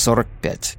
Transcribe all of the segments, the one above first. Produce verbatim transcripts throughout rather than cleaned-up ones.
сорок пять.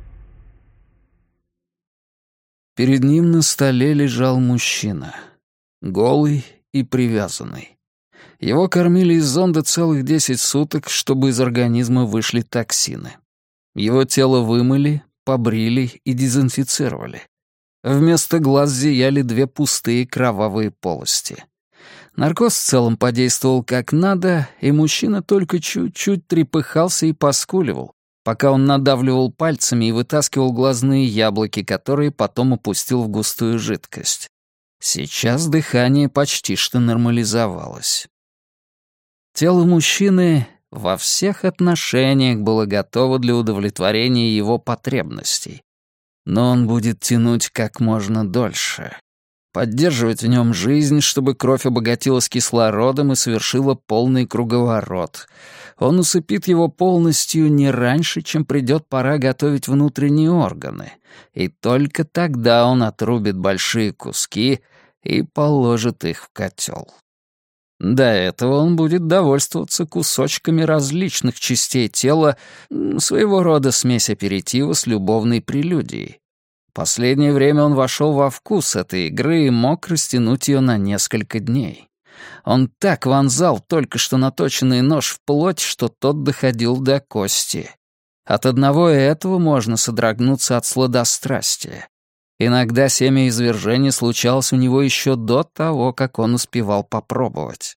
Перед ним на столе лежал мужчина. Голый и привязанный. Его кормили из зонда целых десять суток, чтобы из организма вышли токсины. Его тело вымыли, побрили и дезинфицировали. Вместо глаз зияли две пустые кровавые полости. Наркоз в целом подействовал как надо, и мужчина только чуть-чуть трепыхался и поскуливал, пока он надавливал пальцами и вытаскивал глазные яблоки, которые потом опустил в густую жидкость. Сейчас дыхание почти что нормализовалось. Тело мужчины во всех отношениях было готово для удовлетворения его потребностей. Но он будет тянуть как можно дольше. Поддерживать в нем жизнь, чтобы кровь обогатилась кислородом и совершила полный круговорот. Он усыпит его полностью не раньше, чем придет пора готовить внутренние органы. И только тогда он отрубит большие куски и положит их в котел. До этого он будет довольствоваться кусочками различных частей тела, своего рода смесь аперитива с любовной прелюдией. Последнее время он вошел во вкус этой игры и мог растянуть ее на несколько дней. Он так вонзал только что наточенный нож в плоть, что тот доходил до кости. От одного этого можно содрогнуться от сладострастия. Иногда семя извержения случалось у него еще до того, как он успевал попробовать.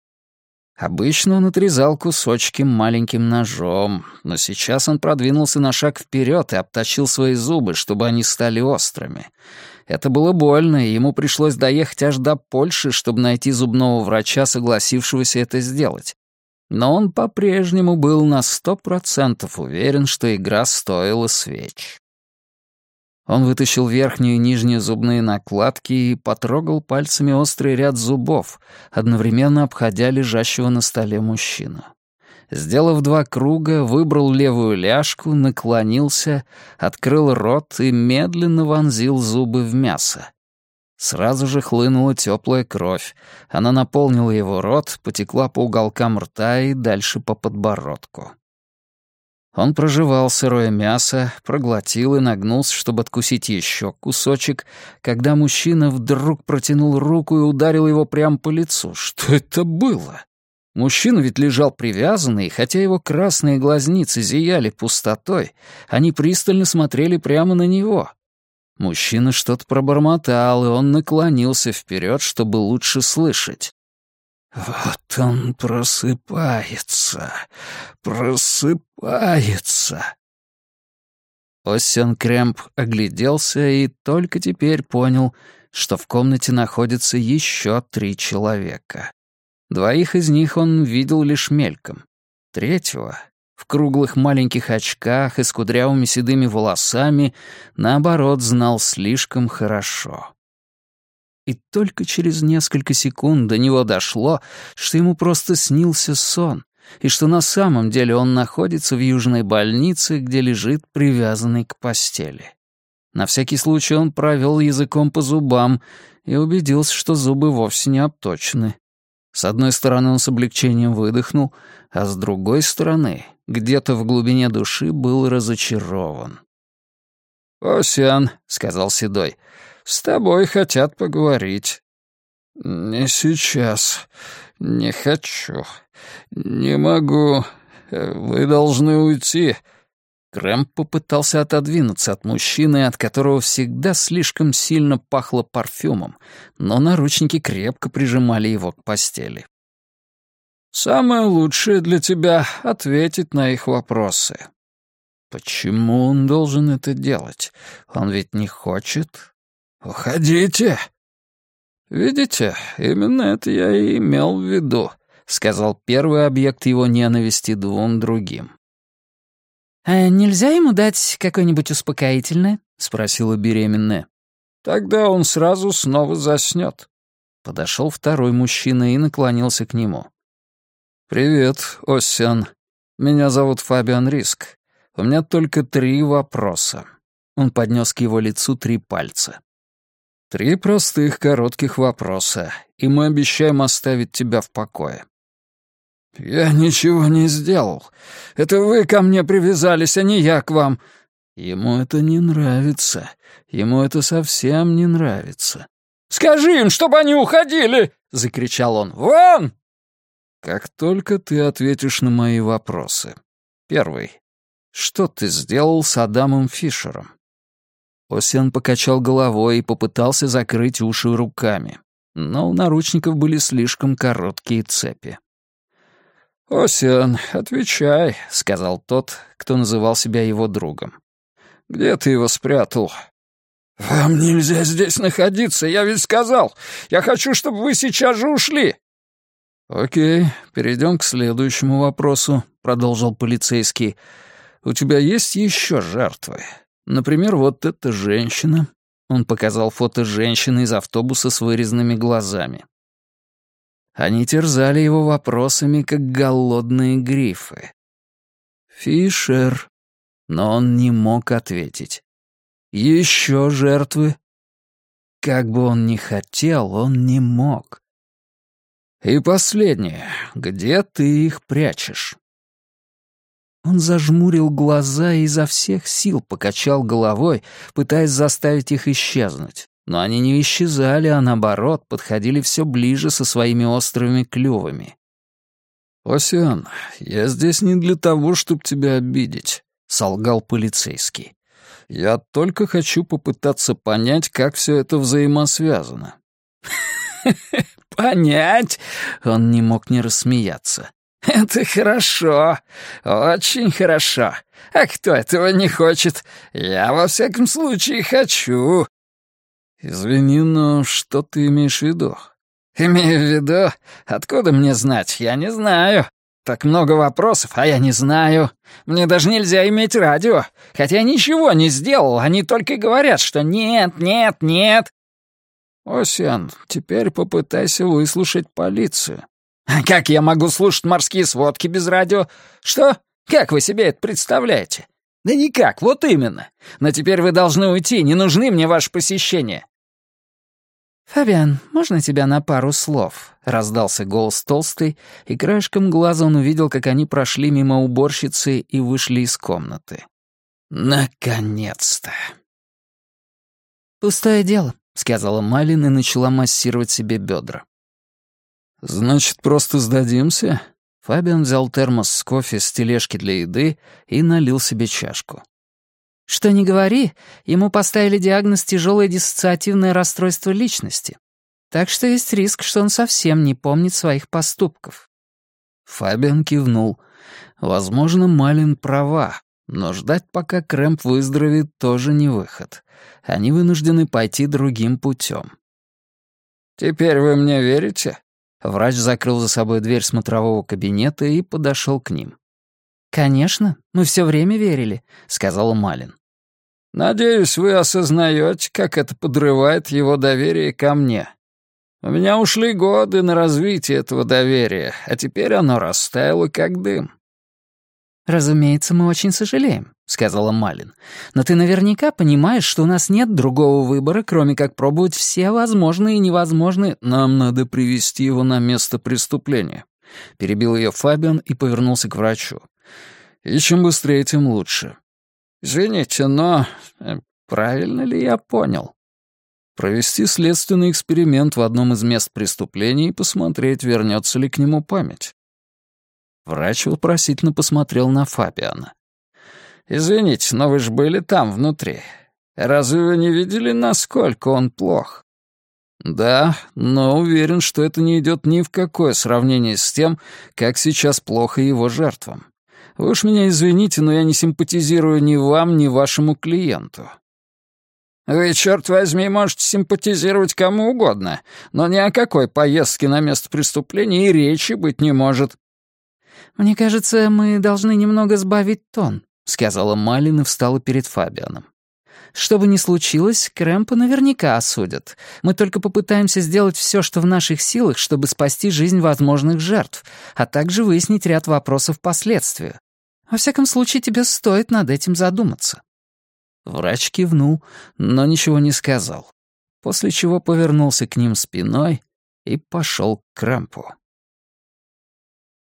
Обычно он отрезал кусочки маленьким ножом, но сейчас он продвинулся на шаг вперед и обточил свои зубы, чтобы они стали острыми. Это было больно, и ему пришлось доехать аж до Польши, чтобы найти зубного врача, согласившегося это сделать. Но он по-прежнему был на сто процентов уверен, что игра стоила свеч. Он вытащил верхнюю и нижнюю зубные накладки и потрогал пальцами острый ряд зубов, одновременно обходя лежащего на столе мужчину. Сделав два круга, выбрал левую ляжку, наклонился, открыл рот и медленно вонзил зубы в мясо. Сразу же хлынула теплая кровь. Она наполнила его рот, потекла по уголкам рта и дальше по подбородку. Он прожевал сырое мясо, проглотил и нагнулся, чтобы откусить еще кусочек, когда мужчина вдруг протянул руку и ударил его прямо по лицу. Что это было? Мужчина ведь лежал привязанный, и хотя его красные глазницы зияли пустотой, они пристально смотрели прямо на него. Мужчина что-то пробормотал, и он наклонился вперед, чтобы лучше слышать. «Вот он просыпается, просыпается». Оссиан Крэмп огляделся и только теперь понял, что в комнате находится еще три человека. Двоих из них он видел лишь мельком. Третьего, в круглых маленьких очках и с кудрявыми седыми волосами, наоборот, знал слишком хорошо. И только через несколько секунд до него дошло, что ему просто снился сон, и что на самом деле он находится в южной больнице, где лежит привязанный к постели. На всякий случай он провел языком по зубам и убедился, что зубы вовсе не обточены. С одной стороны он с облегчением выдохнул, а с другой стороны, где-то в глубине души был разочарован. «Оссиан», — сказал Седой, — «с тобой хотят поговорить». «Не сейчас. Не хочу. Не могу. Вы должны уйти». Крэмп попытался отодвинуться от мужчины, от которого всегда слишком сильно пахло парфюмом, но наручники крепко прижимали его к постели. «Самое лучшее для тебя — ответить на их вопросы». «Почему он должен это делать? Он ведь не хочет». «Уходите!» «Видите, именно это я и имел в виду», — сказал первый объект его ненависти двум другим. «А нельзя ему дать какое-нибудь успокоительное?» — спросила беременная. «Тогда он сразу снова заснет». Подошел второй мужчина и наклонился к нему. «Привет, Оссиан. Меня зовут Фабиан Риск. У меня только три вопроса». Он поднес к его лицу три пальца. «Три простых коротких вопроса, и мы обещаем оставить тебя в покое». «Я ничего не сделал. Это вы ко мне привязались, а не я к вам. Ему это не нравится. Ему это совсем не нравится. «Скажи им, чтобы они уходили!» — закричал он. «Вон!» Как только ты ответишь на мои вопросы. Первый. Что ты сделал с Адамом Фишером? Осиан покачал головой и попытался закрыть уши руками. Но у наручников были слишком короткие цепи. «Осиан, отвечай», — сказал тот, кто называл себя его другом. «Где ты его спрятал?» «Вам нельзя здесь находиться, я ведь сказал. Я хочу, чтобы вы сейчас же ушли». «Окей, перейдем к следующему вопросу», — продолжил полицейский. «У тебя есть еще жертвы? Например, вот эта женщина». Он показал фото женщины из автобуса с вырезанными глазами. Они терзали его вопросами, как голодные грифы. «Фишер». Но он не мог ответить. «Еще жертвы?» Как бы он ни хотел, он не мог. «И последнее. Где ты их прячешь?» Он зажмурил глаза и изо всех сил покачал головой, пытаясь заставить их исчезнуть. Но они не исчезали, а наоборот, подходили все ближе со своими острыми клювами. «Осиан, я здесь не для того, чтобы тебя обидеть», — солгал полицейский. «Я только хочу попытаться понять, как все это взаимосвязано». «Понять?» — он не мог не рассмеяться. «Это хорошо, очень хорошо. А кто этого не хочет? Я, во всяком случае, хочу». «Извини, но что ты имеешь в виду?» «Имею в виду? Откуда мне знать? Я не знаю. Так много вопросов, а я не знаю. Мне даже нельзя иметь радио. Хотя я ничего не сделал, они только говорят, что нет, нет, нет». «Осиан, теперь попытайся выслушать полицию». «Как я могу слушать морские сводки без радио? Что? Как вы себе это представляете?» «Да никак, вот именно. Но теперь вы должны уйти, не нужны мне ваши посещения». «Фабиан, можно тебя на пару слов?» — раздался голос толстый, и краешком глаза он увидел, как они прошли мимо уборщицы и вышли из комнаты. «Наконец-то!» «Пустое дело», — сказала Малин и начала массировать себе бедра. «Значит, просто сдадимся?» Фабиан взял термос с кофе с тележки для еды и налил себе чашку. «Что ни говори, ему поставили диагноз тяжелое диссоциативное расстройство личности. Так что есть риск, что он совсем не помнит своих поступков». Фабиан кивнул. Возможно, Малин права, но ждать, пока Крэмп выздоровеет, тоже не выход. Они вынуждены пойти другим путем. «Теперь вы мне верите?» Врач закрыл за собой дверь смотрового кабинета и подошел к ним. «Конечно, мы все время верили», — сказала Малин. «Надеюсь, вы осознаете, как это подрывает его доверие ко мне. У меня ушли годы на развитие этого доверия, а теперь оно растаяло, как дым». «Разумеется, мы очень сожалеем», — сказала Малин. «Но ты наверняка понимаешь, что у нас нет другого выбора, кроме как пробовать все возможные и невозможные...» «Нам надо привести его на место преступления», — перебил ее Фабиан и повернулся к врачу. «И чем быстрее, тем лучше». «Извините, но правильно ли я понял?» «Провести следственный эксперимент в одном из мест преступления и посмотреть, вернется ли к нему память». Врач вопросительно посмотрел на Фабиана. «Извините, но вы же были там, внутри. Разве вы не видели, насколько он плох?» «Да, но уверен, что это не идет ни в какое сравнение с тем, как сейчас плохо его жертвам. Вы уж меня извините, но я не симпатизирую ни вам, ни вашему клиенту». «Вы, черт возьми, можете симпатизировать кому угодно, но ни о какой поездке на место преступления и речи быть не может». «Мне кажется, мы должны немного сбавить тон», — сказала Малин и встала перед Фабианом. «Что бы ни случилось, Крэмпа наверняка осудят. Мы только попытаемся сделать все, что в наших силах, чтобы спасти жизнь возможных жертв, а также выяснить ряд вопросов последствия. Во всяком случае, тебе стоит над этим задуматься». Врач кивнул, но ничего не сказал, после чего повернулся к ним спиной и пошел к Крэмпу.